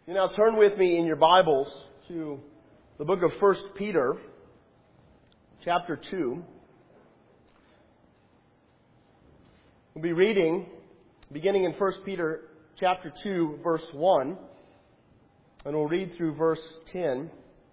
You now turn with me in your Bibles to the book of 1 Peter, chapter 2. We'll be reading beginning in 1 Peter chapter 2, verse 1, and we'll read through verse 10.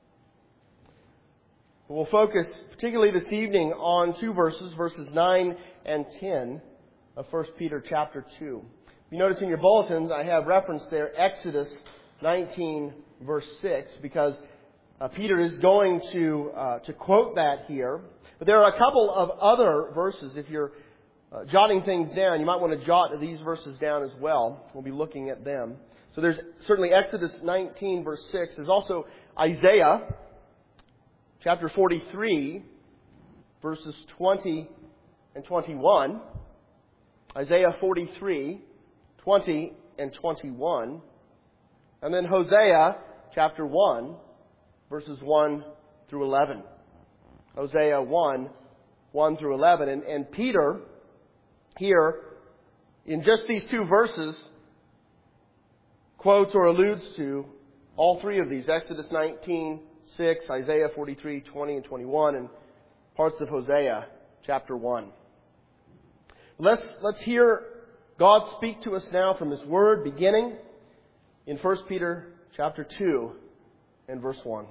We'll focus particularly this evening on two verses, verses 9 and 10 of 1 Peter chapter 2. If you notice in your bulletins, I have referenced there Exodus 19, verse 6, because Peter is going to quote that here. But there are a couple of other verses. If you're jotting things down, you might want to jot these verses down as well. We'll be looking at them. So there's certainly Exodus 19, verse 6. There's also Isaiah chapter 43, verses 20 and 21. Isaiah 43, 20 and 21. And then Hosea chapter 1, verses 1 through 11. Hosea 1, 1 through 11. And Peter, here, in just these two verses, quotes or alludes to all three of these. Exodus 19, 6, Isaiah 43, 20 and 21, and parts of Hosea chapter 1. Let's hear God speak to us now from His Word, beginning in 1 Peter chapter 2 and verse 1.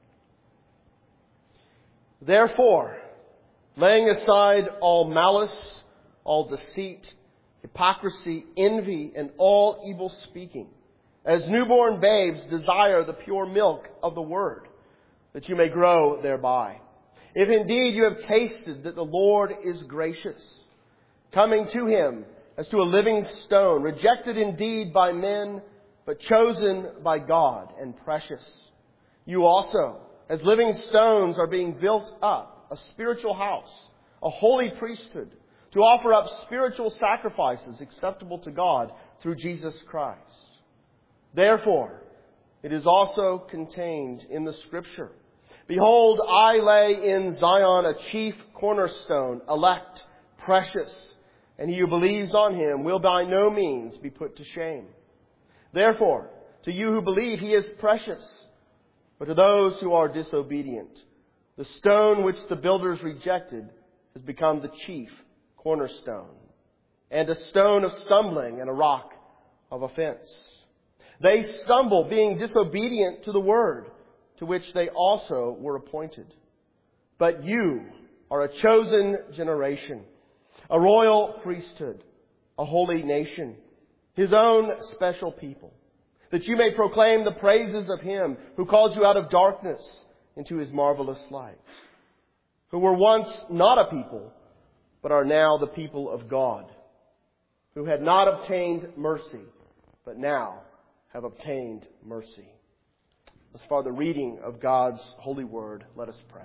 Therefore, laying aside all malice, all deceit, hypocrisy, envy, and all evil speaking, as newborn babes desire the pure milk of the Word, that you may grow thereby. If indeed you have tasted that the Lord is gracious, coming to Him as to a living stone, rejected indeed by men, but chosen by God and precious. You also, as living stones, are being built up, a spiritual house, a holy priesthood, to offer up spiritual sacrifices acceptable to God through Jesus Christ. Therefore, it is also contained in the Scripture, Behold, I lay in Zion a chief cornerstone, elect, precious, and he who believes on Him will by no means be put to shame. Therefore, to you who believe, He is precious. But to those who are disobedient, the stone which the builders rejected has become the chief cornerstone, and a stone of stumbling and a rock of offense. They stumble, being disobedient to the word, to which they also were appointed. But you are a chosen generation, a royal priesthood, a holy nation, His own special people, that you may proclaim the praises of Him who called you out of darkness into His marvelous light, who were once not a people, but are now the people of God, who had not obtained mercy, but now have obtained mercy. As for the reading of God's holy word, let us pray.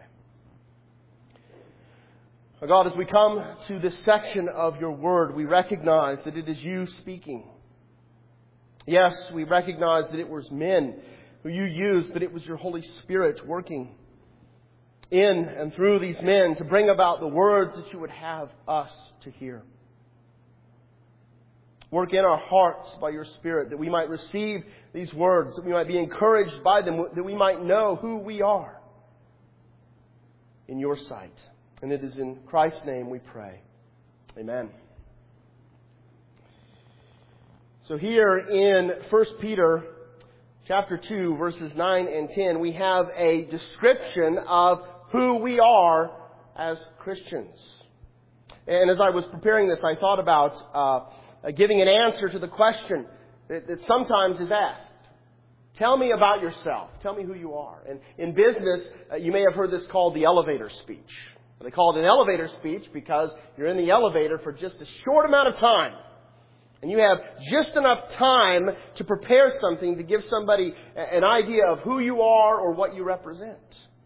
Our God, as we come to this section of your word, we recognize that it is you speaking. Yes, we recognize that it was men who you used, but it was your Holy Spirit working in and through these men to bring about the words that you would have us to hear. Work in our hearts by your Spirit that we might receive these words, that we might be encouraged by them, that we might know who we are in your sight. And it is in Christ's name we pray. Amen. So here in 1 Peter chapter 2, verses 9 and 10, we have a description of who we are as Christians. And as I was preparing this, I thought about giving an answer to the question that sometimes is asked. Tell me about yourself. Tell me who you are. And in business, you may have heard this called the elevator speech. They call it an elevator speech because you're in the elevator for just a short amount of time. And you have just enough time to prepare something to give somebody an idea of who you are or what you represent.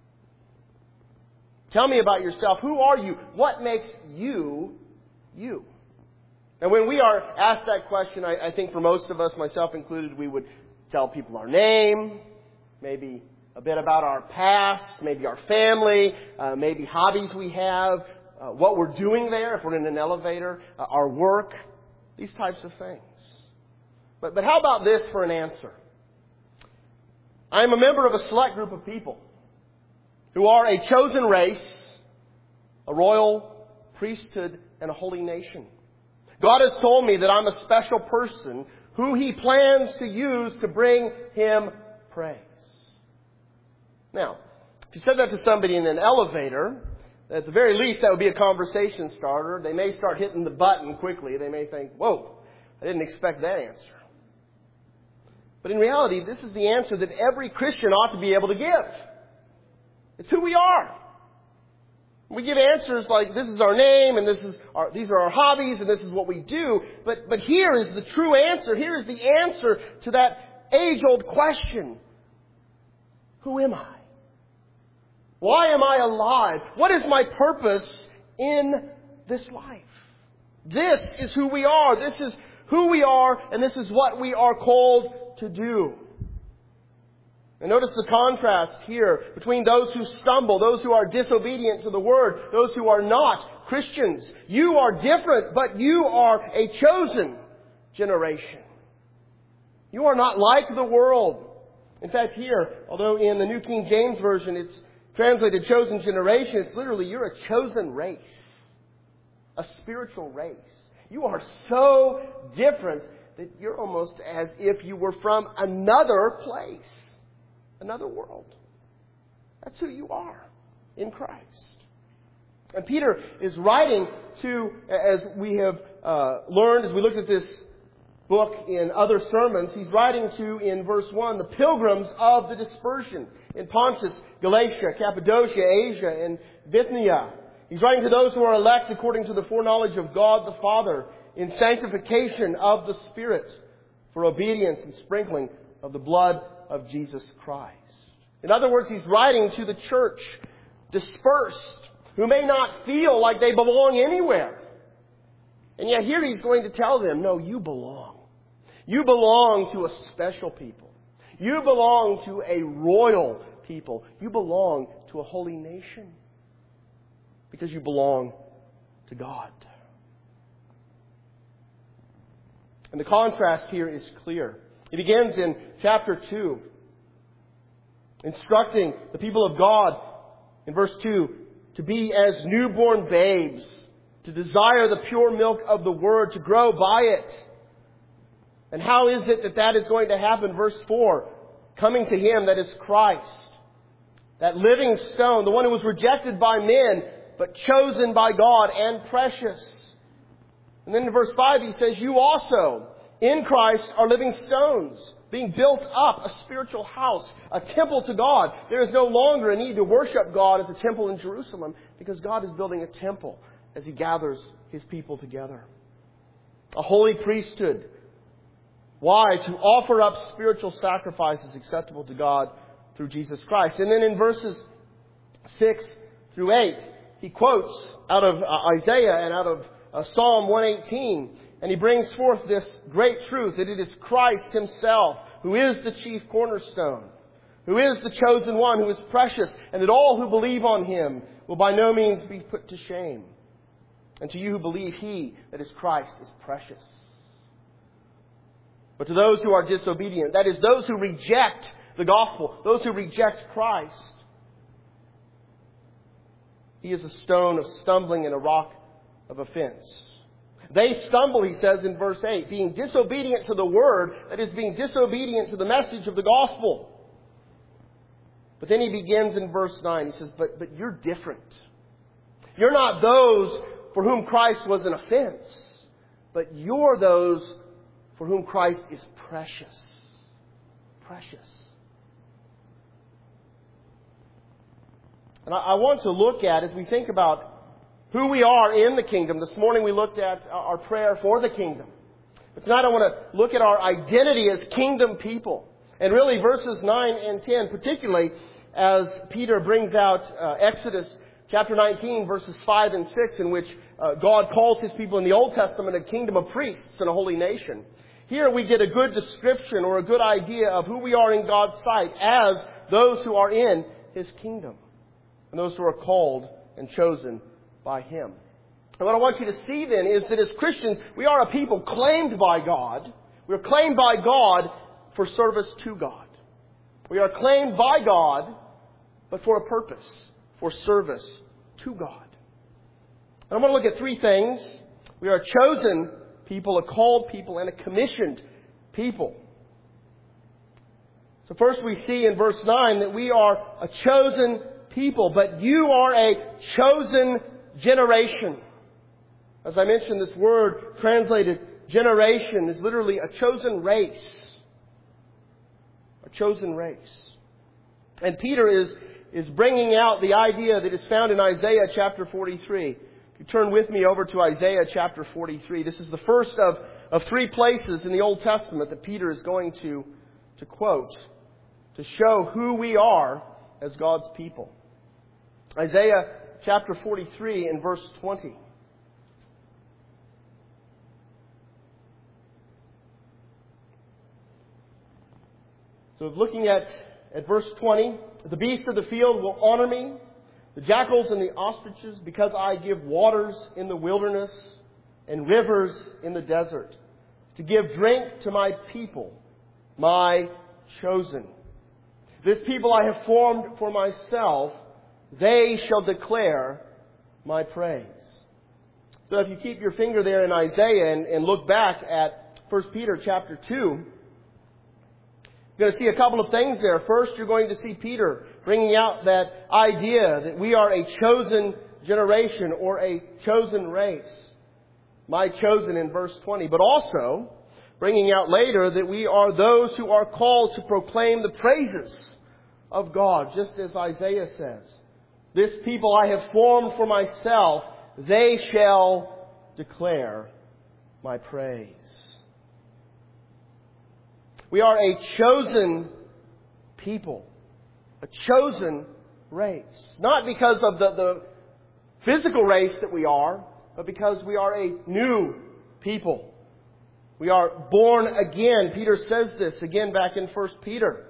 Tell me about yourself. Who are you? What makes you, you? And when we are asked that question, I think for most of us, myself included, we would tell people our name, maybe a bit about our past, maybe our family, maybe hobbies we have, what we're doing there if we're in an elevator, our work, these types of things. But how about this for an answer? I am a member of a select group of people who are a chosen race, a royal priesthood, and a holy nation. God has told me that I'm a special person who He plans to use to bring Him praise. Now, if you said that to somebody in an elevator, at the very least that would be a conversation starter. They may start hitting the button quickly. They may think, whoa, I didn't expect that answer. But in reality, this is the answer that every Christian ought to be able to give. It's who we are. We give answers like, this is our name, and these are our hobbies, and this is what we do. But here is the true answer. Here is the answer to that age-old question. Who am I? Why am I alive? What is my purpose in this life? This is who we are. This is who we are, and this is what we are called to do. And notice the contrast here between those who stumble, those who are disobedient to the Word, those who are not Christians. You are different, but you are a chosen generation. You are not like the world. In fact, here, although in the New King James Version it's translated chosen generation, it's literally you're a chosen race. A spiritual race. You are so different that you're almost as if you were from another place. Another world. That's who you are in Christ. And Peter is writing to, as we have learned, as we looked at this book in other sermons, he's writing to, in verse 1, the pilgrims of the dispersion in Pontus, Galatia, Cappadocia, Asia, and Bithynia. He's writing to those who are elect according to the foreknowledge of God the Father in sanctification of the Spirit for obedience and sprinkling of the blood of Jesus Christ. In other words, he's writing to the church dispersed who may not feel like they belong anywhere. And yet here he's going to tell them, no, you belong. You belong to a special people. You belong to a royal people. You belong to a holy nation. Because you belong to God. And the contrast here is clear. He begins in chapter 2, instructing the people of God, in verse 2, to be as newborn babes, to desire the pure milk of the Word, to grow by it. And how is it that is going to happen? Verse 4, coming to Him, that is Christ, that living stone, the one who was rejected by men, but chosen by God and precious. And then in verse 5 he says, you also, in Christ, are living stones, being built up, a spiritual house, a temple to God. There is no longer a need to worship God at the temple in Jerusalem, because God is building a temple as He gathers His people together. A holy priesthood. Why? To offer up spiritual sacrifices acceptable to God through Jesus Christ. And then in verses 6 through 8, he quotes out of Isaiah and out of Psalm 118. And he brings forth this great truth that it is Christ Himself who is the chief cornerstone, who is the chosen one, who is precious, and that all who believe on Him will by no means be put to shame. And to you who believe, He, that is Christ, is precious. But to those who are disobedient, that is, those who reject the gospel, those who reject Christ, He is a stone of stumbling and a rock of offense. They stumble, he says in verse 8, being disobedient to the Word, that is, being disobedient to the message of the gospel. But then he begins in verse 9, he says, but you're different. You're not those for whom Christ was an offense, but you're those for whom Christ is precious. Precious. And I want to look at, as we think about who we are in the kingdom. This morning we looked at our prayer for the kingdom. But tonight I want to look at our identity as kingdom people. And really verses 9 and 10, particularly as Peter brings out Exodus chapter 19, verses 5 and 6, in which God calls His people in the Old Testament a kingdom of priests and a holy nation. Here we get a good description or a good idea of who we are in God's sight as those who are in His kingdom. And those who are called and chosen by Him. And what I want you to see then is that as Christians, we are a people claimed by God. We're claimed by God for service to God. We are claimed by God, but for a purpose, for service to God. And I'm going to look at three things. We are a chosen people, a called people, and a commissioned people. So first we see in verse 9 that we are a chosen people, but you are a chosen generation. As I mentioned, this word translated generation is literally a chosen race. A chosen race. And Peter is bringing out the idea that is found in Isaiah chapter 43. If you turn with me over to Isaiah chapter 43, this is the first of three places in the Old Testament that Peter is going to quote to show who we are as God's people. Isaiah chapter 43 and verse 20. So looking at verse 20, the beasts of the field will honor me, the jackals and the ostriches, because I give waters in the wilderness and rivers in the desert, to give drink to my people, my chosen. This people I have formed for myself, they shall declare my praise. So if you keep your finger there in Isaiah and look back at 1 Peter chapter 2, you're going to see a couple of things there. First, you're going to see Peter bringing out that idea that we are a chosen generation or a chosen race. My chosen in verse 20. But also, bringing out later that we are those who are called to proclaim the praises of God, just as Isaiah says. This people I have formed for myself, they shall declare my praise. We are a chosen people, a chosen race. Not because of the physical race that we are, but because we are a new people. We are born again. Peter says this again back in 1 Peter.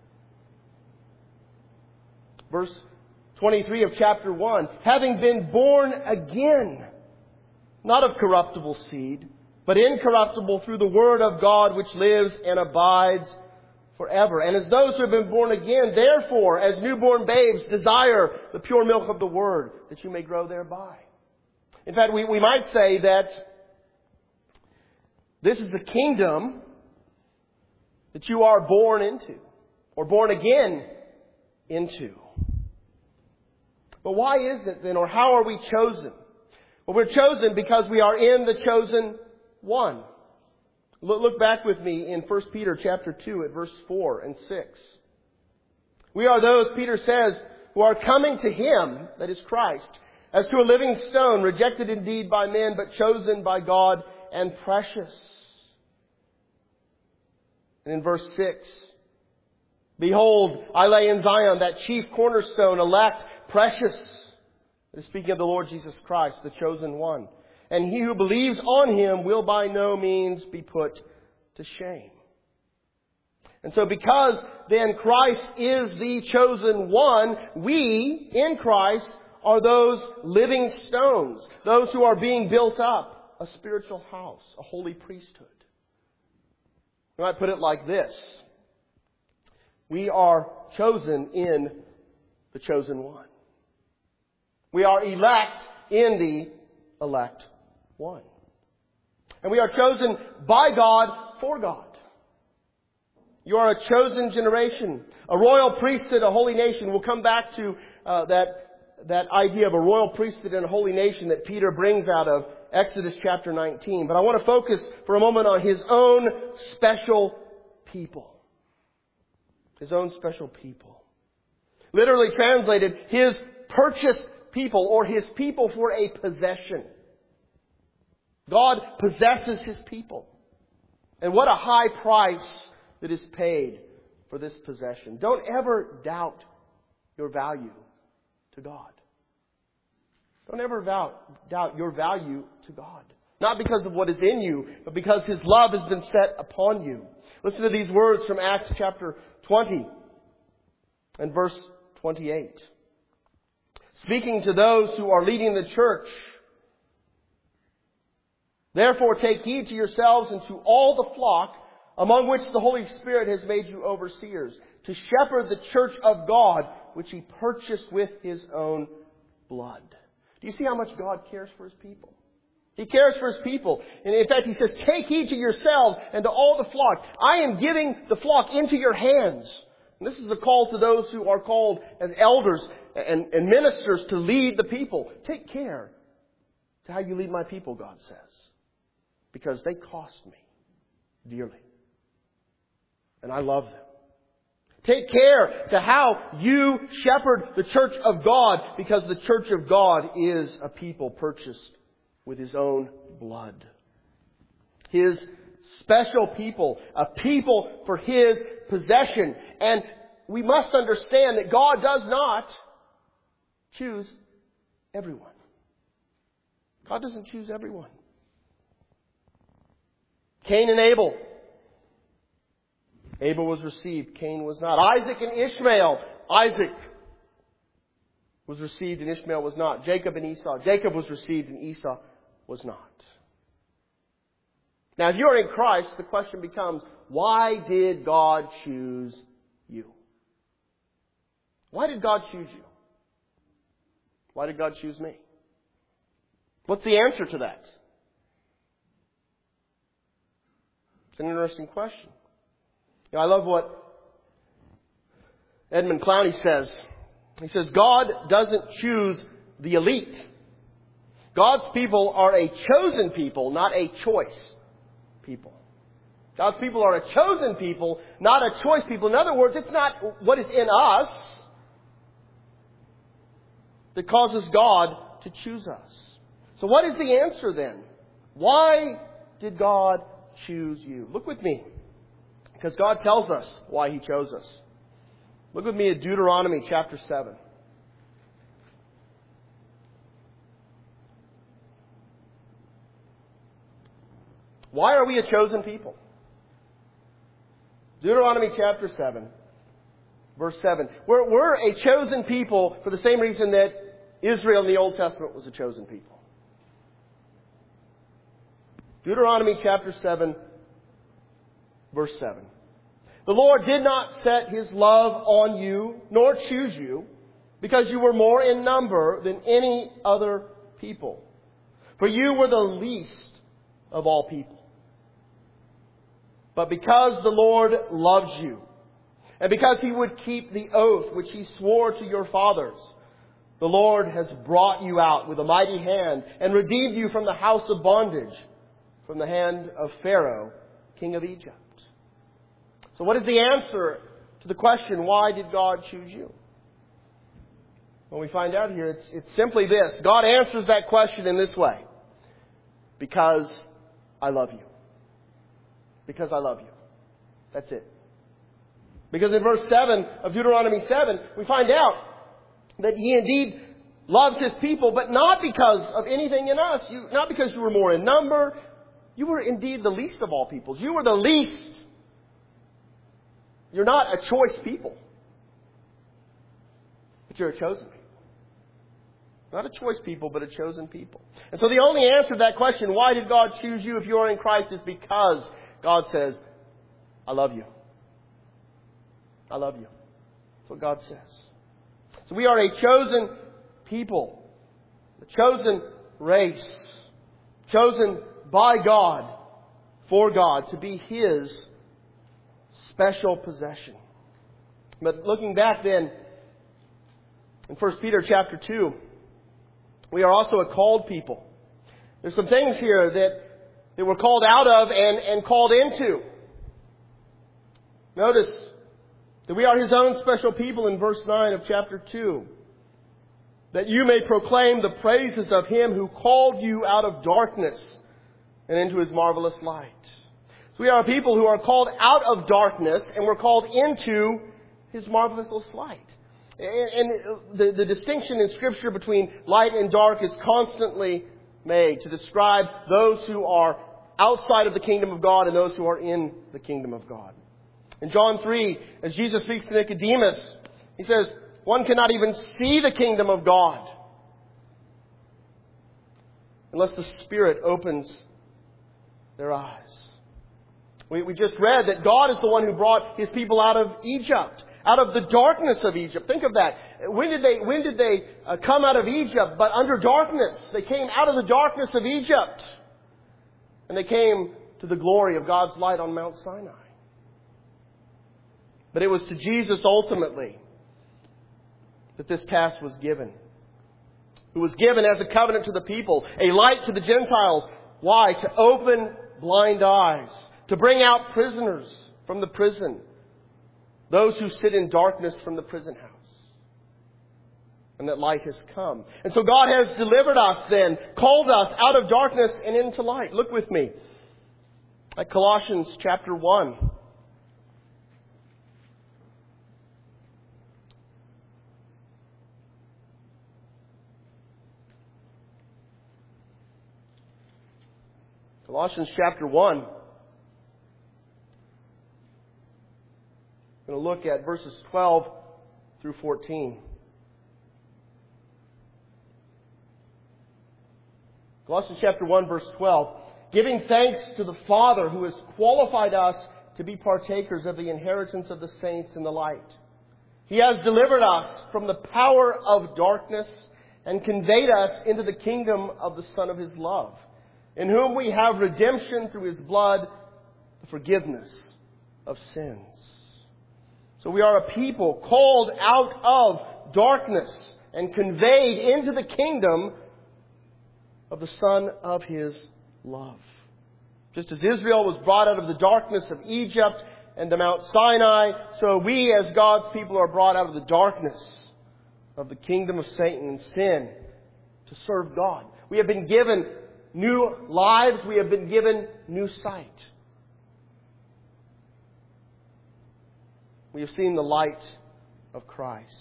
Verse 23 of chapter 1. Having been born again, not of corruptible seed, but incorruptible through the Word of God which lives and abides forever. And as those who have been born again, therefore, as newborn babes, desire the pure milk of the Word, that you may grow thereby. In fact, we might say that this is the kingdom that you are born into, or born again into. But why is it then, or how are we chosen? Well, we're chosen because we are in the chosen one. Look back with me in 1 Peter chapter 2 at verse 4 and 6. We are those, Peter says, who are coming to Him, that is Christ, as to a living stone, rejected indeed by men, but chosen by God and precious. And in verse 6, behold, I lay in Zion that chief cornerstone, elect, precious. It is speaking of the Lord Jesus Christ, the chosen one. And he who believes on Him will by no means be put to shame. And so because then Christ is the chosen one, we in Christ are those living stones, those who are being built up, a spiritual house, a holy priesthood. You might put it like this. We are chosen in the chosen one. We are elect in the elect one. And we are chosen by God for God. You are a chosen generation, a royal priesthood, a holy nation. We'll come back to that idea of a royal priesthood and a holy nation that Peter brings out of Exodus chapter 19. But I want to focus for a moment on His own special people. His own special people. Literally translated, His purchased people, or His people for a possession. God possesses His people. And what a high price that is paid for this possession. Don't ever doubt your value to God. Don't ever doubt your value to God. Not because of what is in you, but because His love has been set upon you. Listen to these words from Acts chapter 20 and verse 28. Speaking to those who are leading the church, therefore take heed to yourselves and to all the flock among which the Holy Spirit has made you overseers, to shepherd the church of God, which He purchased with His own blood. Do you see how much God cares for His people? He cares for His people. And in fact, He says, take heed to yourselves and to all the flock. I am giving the flock into your hands. And this is the call to those who are called as elders and ministers to lead the people. Take care to how you lead my people, God says. Because they cost me dearly. And I love them. Take care to how you shepherd the church of God, because the church of God is a people purchased with His own blood. His special people, a people for His possession. And we must understand that God does not choose everyone. God doesn't choose everyone. Cain and Abel. Abel was received, Cain was not. Isaac and Ishmael. Isaac was received and Ishmael was not. Jacob and Esau. Jacob was received and Esau was not. Now, if you are in Christ, the question becomes, why did God choose you? Why did God choose you? Why did God choose me? What's the answer to that? It's an interesting question. You know, I love what Edmund Clowney says. He says, God doesn't choose the elite. God's people are a chosen people, not a choice people. God's people are a chosen people, not a choice people. In other words, it's not what is in us that causes God to choose us. So what is the answer then? Why did God choose you? Look with me. Because God tells us why He chose us. Look with me at Deuteronomy chapter 7. Why are we a chosen people? Deuteronomy chapter 7, verse 7. We're a chosen people for the same reason that Israel in the Old Testament was a chosen people. Deuteronomy chapter 7, verse 7. The Lord did not set His love on you, nor choose you, because you were more in number than any other people. For you were the least of all people. But because the Lord loves you, and because He would keep the oath which He swore to your fathers, the Lord has brought you out with a mighty hand and redeemed you from the house of bondage, from the hand of Pharaoh, king of Egypt. So what is the answer to the question, why did God choose you? Well, we find out here, it's simply this. God answers that question in this way. Because I love you. Because I love you. That's it. Because in verse 7 of Deuteronomy 7, we find out that He indeed loves His people, but not because of anything in us. Not because you were more in number. You were indeed the least of all peoples. You were the least. You're not a choice people. But you're a chosen people. Not a choice people, but a chosen people. And so the only answer to that question, why did God choose you if you are in Christ, is because God says, I love you. I love you. That's what God says. So we are a chosen people. A chosen race. Chosen by God, for God, to be His special possession. But looking back then, in 1 Peter chapter 2, we are also a called people. There's some things here that we're called out of and called into. Notice that we are His own special people in verse 9 of chapter 2. That you may proclaim the praises of Him who called you out of darkness and into His marvelous light. So we are a people who are called out of darkness and we're called into His marvelous light. And the distinction in Scripture between light and dark is constantly made to describe those who are outside of the kingdom of God and those who are in the kingdom of God. In John 3, as Jesus speaks to Nicodemus, He says, one cannot even see the kingdom of God unless the Spirit opens their eyes. We just read that God is the one who brought His people out of Egypt, out of the darkness of Egypt. Think of that. When did they come out of Egypt? But under darkness. They came out of the darkness of Egypt. And they came to the glory of God's light on Mount Sinai. But it was to Jesus ultimately that this task was given. It was given as a covenant to the people, a light to the Gentiles. Why? To open blind eyes, to bring out prisoners from the prison, those who sit in darkness from the prison house. And that light has come. And so God has delivered us then, called us out of darkness and into light. Look with me at Colossians chapter 1. Colossians chapter 1. I'm going to look at verses 12 through 14. Colossians chapter 1 verse 12. Giving thanks to the Father who has qualified us to be partakers of the inheritance of the saints in the light. He has delivered us from the power of darkness and conveyed us into the kingdom of the Son of His love, in whom we have redemption through His blood, the forgiveness of sins. So we are a people called out of darkness and conveyed into the kingdom of the Son of His love. Just as Israel was brought out of the darkness of Egypt and to Mount Sinai, so we as God's people are brought out of the darkness of the kingdom of Satan and sin to serve God. We have been given new lives. We have been given new sight. We have seen the light of Christ.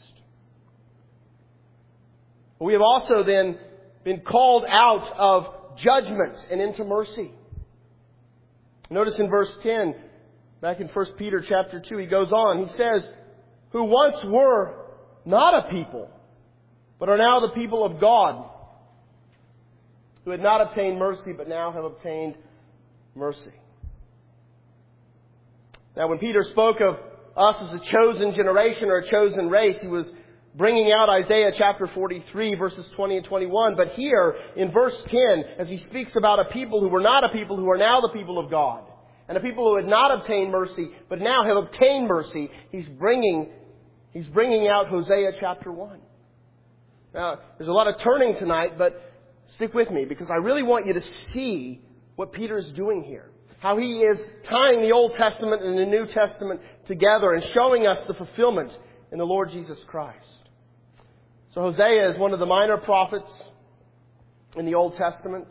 We have also then been called out of judgment and into mercy. Notice in verse 10, back in 1 Peter chapter 2, he goes on. He says, who once were not a people, but are now the people of God, who had not obtained mercy, but now have obtained mercy. Now, when Peter spoke of us as a chosen generation or a chosen race, he was bringing out Isaiah chapter 43, verses 20 and 21. But here, in verse 10, as he speaks about a people who were not a people, who are now the people of God, and a people who had not obtained mercy, but now have obtained mercy, he's bringing out Hosea chapter 1. Now, there's a lot of turning tonight, but stick with me, because I really want you to see what Peter is doing here. How he is tying the Old Testament and the New Testament together and showing us the fulfillment in the Lord Jesus Christ. So Hosea is one of the minor prophets in the Old Testament.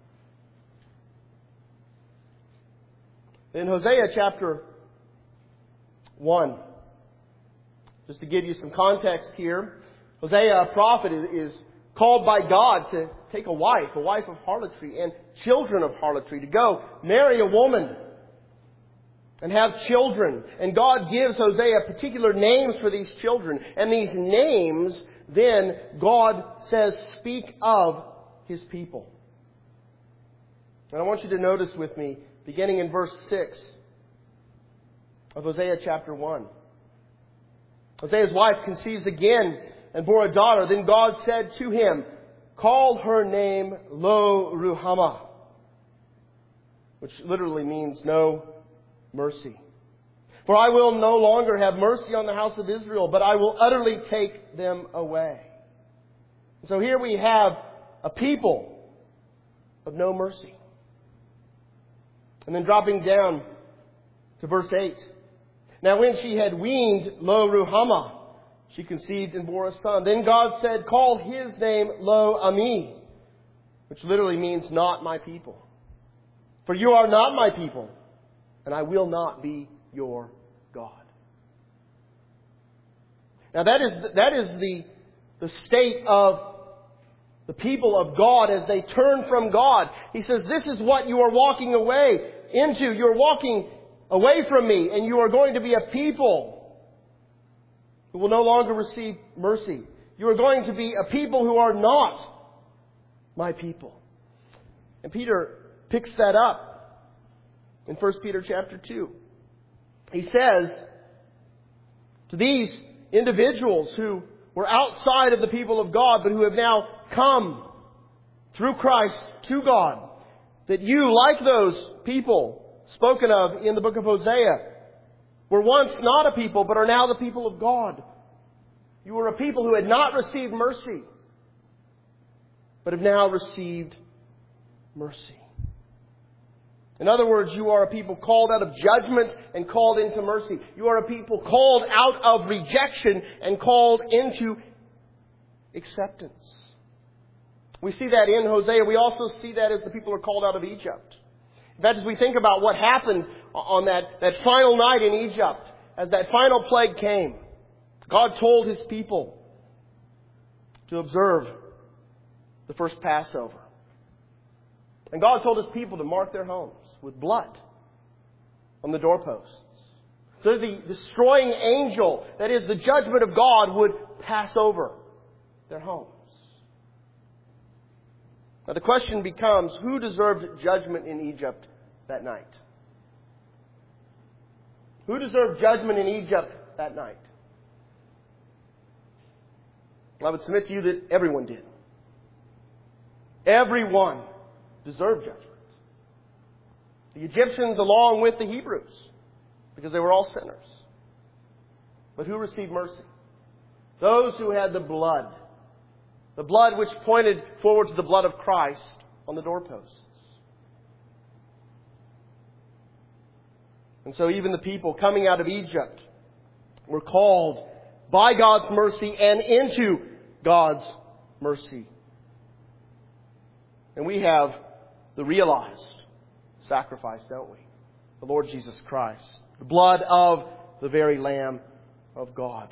In Hosea chapter 1, just to give you some context here, Hosea, a prophet, is called by God to take a wife of harlotry, and children of harlotry, to go marry a woman and have children. And God gives Hosea particular names for these children. And these names, then, God says, speak of His people. And I want you to notice with me, beginning in verse 6 of Hosea chapter 1. Hosea's wife conceives again and bore a daughter. Then God said to him, call her name Lo Ruhamah, which literally means no mercy. For I will no longer have mercy on the house of Israel, but I will utterly take them away. So here we have a people of no mercy. And then dropping down to verse 8. Now when she had weaned Lo Ruhamah, she conceived and bore a son. Then God said, call his name Lo Ami, which literally means not my people. For you are not my people, and I will not be your God. Now that is the state of the people of God as they turn from God. He says, this is what you are walking away into. You're walking away from me, and you are going to be a people who will no longer receive mercy. You are going to be a people who are not my people. And Peter picks that up in 1 Peter chapter 2. He says to these individuals who were outside of the people of God, but who have now come through Christ to God, that you, like those people spoken of in the book of Hosea, were once not a people, but are now the people of God. You were a people who had not received mercy, but have now received mercy. In other words, you are a people called out of judgment and called into mercy. You are a people called out of rejection and called into acceptance. We see that in Hosea. We also see that as the people are called out of Egypt. In fact, as we think about what happened on that final night in Egypt, as that final plague came, God told His people to observe the first Passover. And God told His people to mark their homes with blood on the doorposts, so that the destroying angel, that is the judgment of God, would pass over their homes. Now the question becomes, who deserved judgment in Egypt that night? Who deserved judgment in Egypt that night? I would submit to you that everyone did. Everyone deserved judgment. The Egyptians along with the Hebrews, because they were all sinners. But who received mercy? Those who had the blood which pointed forward to the blood of Christ on the doorposts. And so even the people coming out of Egypt were called by God's mercy and into God's mercy. And we have the realized sacrifice, don't we? The Lord Jesus Christ. The blood of the very Lamb of God.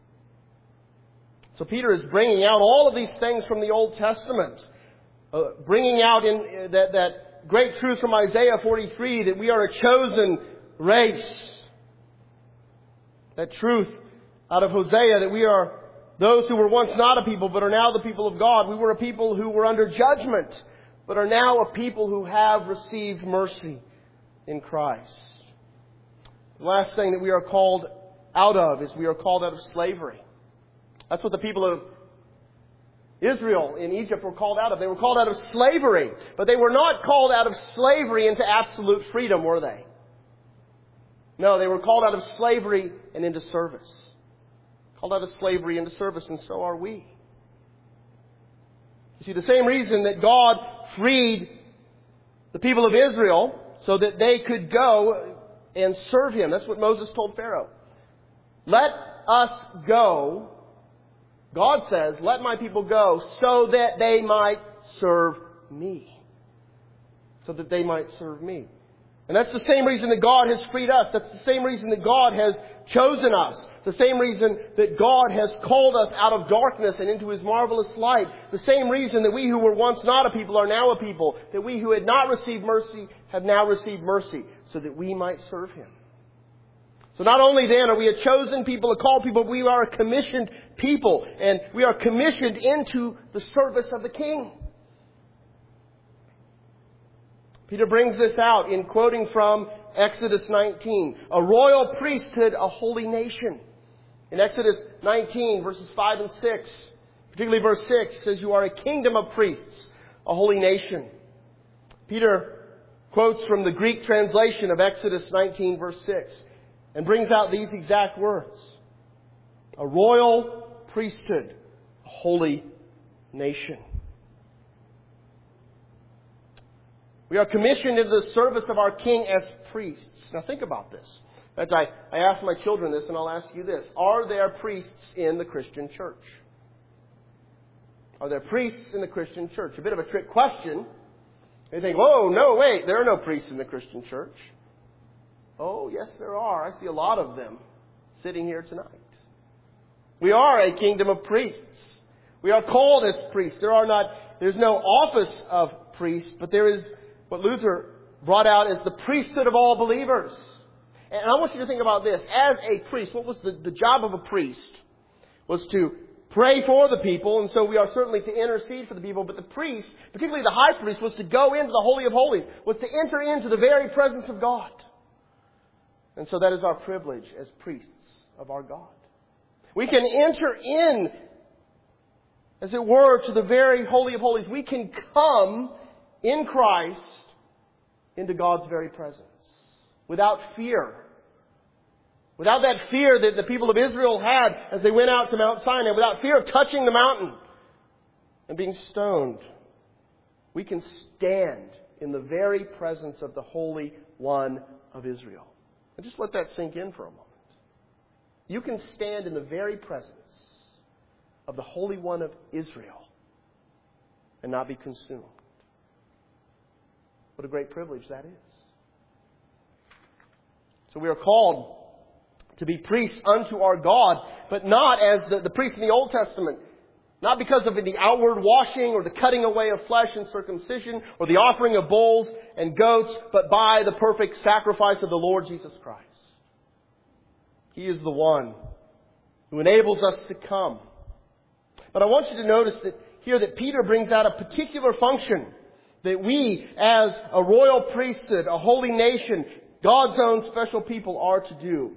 So Peter is bringing out all of these things from the Old Testament. Bringing out in that great truth from Isaiah 43 that we are a chosen race. That truth out of Hosea that we are those who were once not a people but are now the people of God. We were a people who were under judgment but are now a people who have received mercy in Christ. The last thing that we are called out of is we are called out of slavery. That's what the people of Israel in Egypt were called out of. They were called out of slavery, but they were not called out of slavery into absolute freedom, were they? No, they were called out of slavery and into service. Called out of slavery into service, and so are we. You see, the same reason that God freed the people of Israel so that they could go and serve Him. That's what Moses told Pharaoh. Let us go. God says, let my people go so that they might serve me. So that they might serve me. And that's the same reason that God has freed us. That's the same reason that God has chosen us. The same reason that God has called us out of darkness and into His marvelous light. The same reason that we who were once not a people are now a people. That we who had not received mercy have now received mercy. So that we might serve Him. So not only then are we a chosen people, a called people, we are a commissioned people. And we are commissioned into the service of the King. Peter brings this out in quoting from Exodus 19. A royal priesthood, a holy nation. In Exodus 19, verses 5 and 6, particularly verse 6, says, you are a kingdom of priests, a holy nation. Peter quotes from the Greek translation of Exodus 19, verse 6, and brings out these exact words. A royal priesthood, a holy nation. We are commissioned into the service of our King as priests. Now think about this. In fact, I asked my children this, and I'll ask you this. Are there priests in the Christian church? Are there priests in the Christian church? A bit of a trick question. You think, whoa, no, wait, there are no priests in the Christian church. Oh, yes, there are. I see a lot of them sitting here tonight. We are a kingdom of priests. We are called as priests. There's no office of priest, but there is what Luther brought out as the priesthood of all believers. And I want you to think about this. As a priest, what was the job of a priest? Was to pray for the people, and so we are certainly to intercede for the people, but the priest, particularly the high priest, was to go into the Holy of Holies, was to enter into the very presence of God. And so that is our privilege as priests of our God. We can enter in, as it were, to the very Holy of Holies. We can come in Christ into God's very presence without fear. Without that fear that the people of Israel had as they went out to Mount Sinai, without fear of touching the mountain and being stoned, we can stand in the very presence of the Holy One of Israel. And just let that sink in for a moment. You can stand in the very presence of the Holy One of Israel and not be consumed. What a great privilege that is. So we are called to be priests unto our God, but not as the priests in the Old Testament. Not because of the outward washing or the cutting away of flesh and circumcision or the offering of bulls and goats, but by the perfect sacrifice of the Lord Jesus Christ. He is the one who enables us to come. But I want you to notice that here that Peter brings out a particular function that we as a royal priesthood, a holy nation, God's own special people are to do.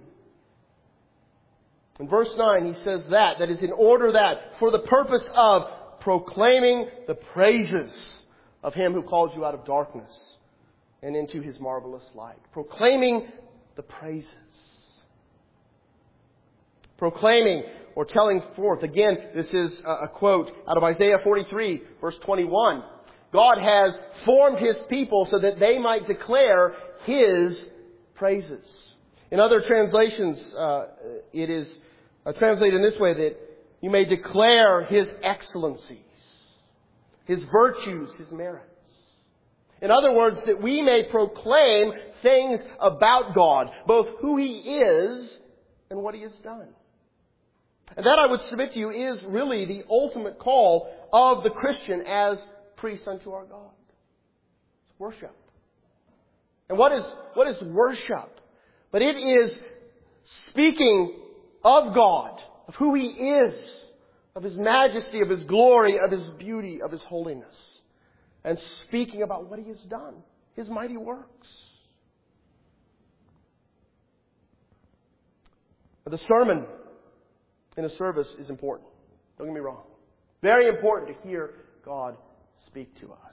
In verse 9 he says that is in order that for the purpose of proclaiming the praises of Him who called you out of darkness and into His marvelous light. Proclaiming the praises. Proclaiming or telling forth. Again, this is a quote out of Isaiah 43 verse 21. God has formed His people so that they might declare His praises. In other translations, it is translated in this way, that you may declare His excellencies, His virtues, His merits. In other words, that we may proclaim things about God, both who He is and what He has done. And that, I would submit to you, is really the ultimate call of the Christian as priests unto our God. It's worship. And what is worship? But it is speaking of God, of who He is, of His majesty, of His glory, of His beauty, of His holiness. And speaking about what He has done, His mighty works. The sermon in a service is important. Don't get me wrong. Very important to hear God speak to us.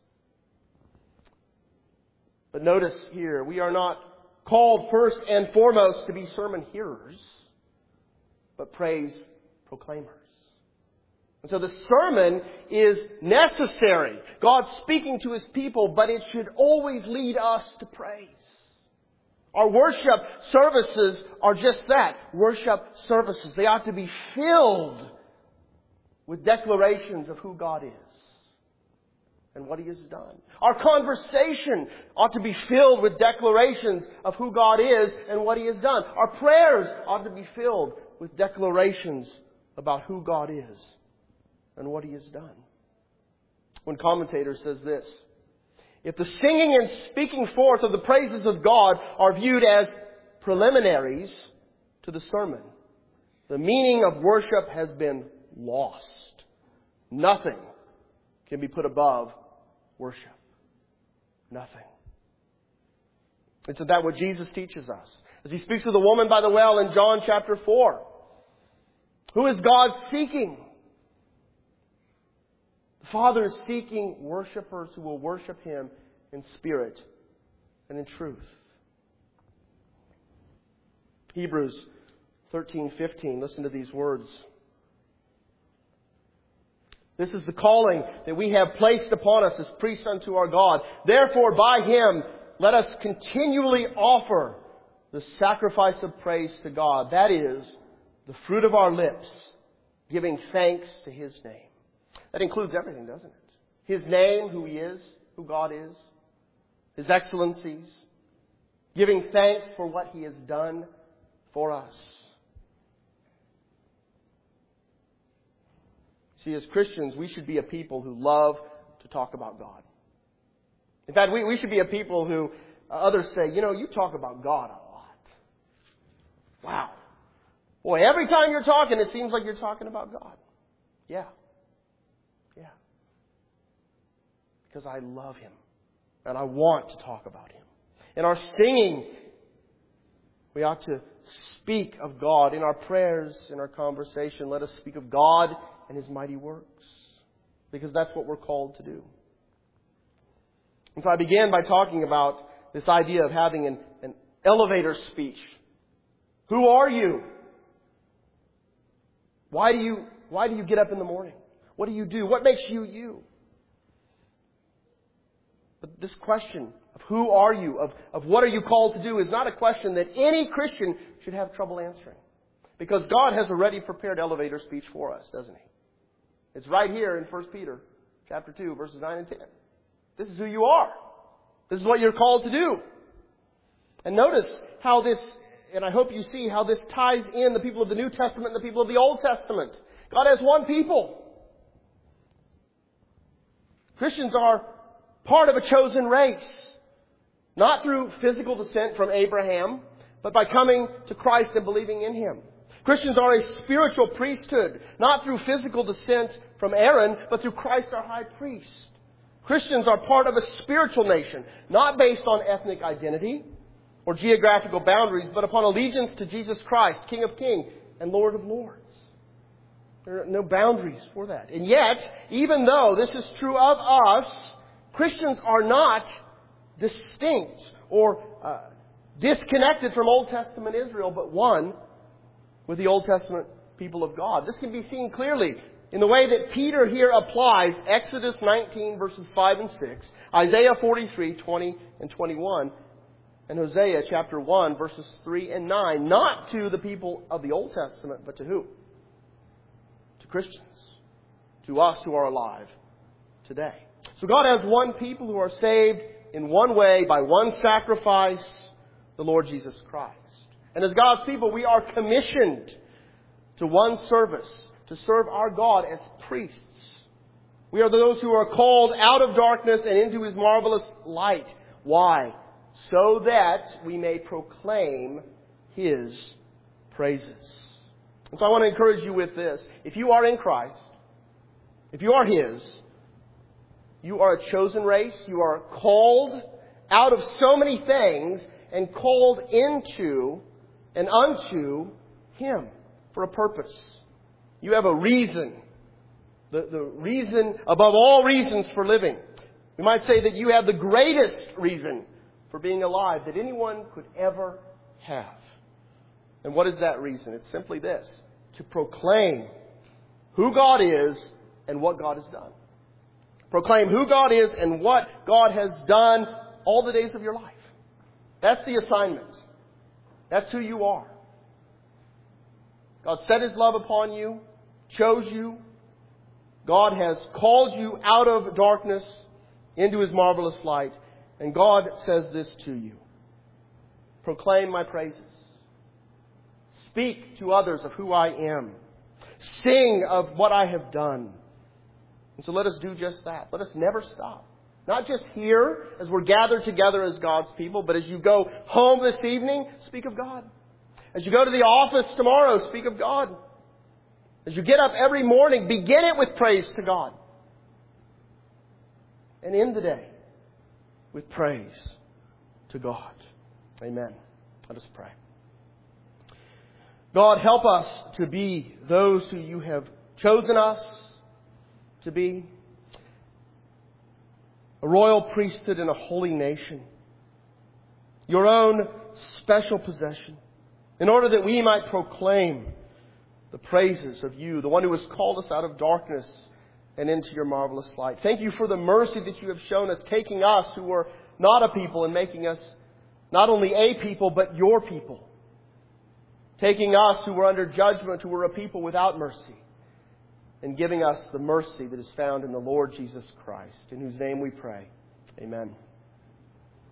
But notice here, we are not called first and foremost to be sermon hearers, but praise proclaimers. And so the sermon is necessary. God speaking to His people, but it should always lead us to praise. Our worship services are just that, worship services. They ought to be filled with declarations of who God is and what He has done. Our conversation ought to be filled with declarations of who God is and what He has done. Our prayers ought to be filled with declarations about who God is and what He has done. One commentator says this: if the singing and speaking forth of the praises of God are viewed as preliminaries to the sermon, the meaning of worship has been lost. Nothing can be put above worship. Nothing. Isn't that what Jesus teaches us? As He speaks to the woman by the well in John chapter 4. Who is God seeking? The Father is seeking worshipers who will worship Him in spirit and in truth. Hebrews 13:15. Listen to these words. This is the calling that we have placed upon us as priests unto our God. Therefore, by Him, let us continually offer the sacrifice of praise to God. That is, the fruit of our lips, giving thanks to His name. That includes everything, doesn't it? His name, who He is, who God is, His excellencies, giving thanks for what He has done for us. See, as Christians, we should be a people who love to talk about God. In fact, we should be a people who others say, you talk about God a lot. Wow. Boy, every time you're talking, it seems like you're talking about God. Yeah. Yeah. Because I love Him. And I want to talk about Him. In our singing, we ought to speak of God. In our prayers, in our conversation, let us speak of God and His mighty works. Because that's what we're called to do. and so I began by talking about this idea of having an elevator speech. Who are you? Why do you get up in the morning? What do you do? What makes you you? But this question of who are you, of what are you called to do, is not a question that any Christian should have trouble answering. Because God has already prepared elevator speech for us, doesn't He? It's right here in 1 Peter chapter 2, verses 9 and 10. This is who you are. This is what you're called to do. And notice how this, and I hope you see how this ties in the people of the New Testament and the people of the Old Testament. God has one people. Christians are part of a chosen race. Not through physical descent from Abraham, but by coming to Christ and believing in Him. Christians are a spiritual priesthood, not through physical descent from Aaron, but through Christ our high priest. Christians are part of a spiritual nation, not based on ethnic identity or geographical boundaries, but upon allegiance to Jesus Christ, King of Kings and Lord of Lords. There are no boundaries for that. And yet, even though this is true of us, Christians are not distinct or disconnected from Old Testament Israel, but one with the Old Testament people of God. This can be seen clearly in the way that Peter here applies Exodus 19 verses 5 and 6, Isaiah 43, 20 and 21, and Hosea chapter 1 verses 3 and 9, not to the people of the Old Testament, but to who? To Christians. To us who are alive today. So God has one people who are saved in one way by one sacrifice, the Lord Jesus Christ. And as God's people, we are commissioned to one service, to serve our God as priests. We are those who are called out of darkness and into His marvelous light. Why? So that we may proclaim His praises. And so I want to encourage you with this. If you are in Christ, if you are His, you are a chosen race. You are called out of so many things and called into and unto Him for a purpose. You have a reason. The reason above all reasons for living. We might say that you have the greatest reason for being alive that anyone could ever have. And what is that reason? It's simply this: to proclaim who God is and what God has done. Proclaim who God is and what God has done all the days of your life. That's the assignment. That's who you are. God set His love upon you, chose you. God has called you out of darkness into His marvelous light. And God says this to you: proclaim my praises. Speak to others of who I am. Sing of what I have done. And so let us do just that. Let us never stop. Not just here as we're gathered together as God's people, but as you go home this evening, speak of God. As you go to the office tomorrow, speak of God. As you get up every morning, begin it with praise to God. And end the day with praise to God. Amen. Let us pray. God, help us to be those who You have chosen us to be. A royal priesthood and a holy nation. Your own special possession. In order that we might proclaim the praises of You, the one who has called us out of darkness and into Your marvelous light. Thank You for the mercy that You have shown us, taking us who were not a people and making us not only a people, but Your people. Taking us who were under judgment, who were a people without mercy, and giving us the mercy that is found in the Lord Jesus Christ, in whose name we pray. Amen.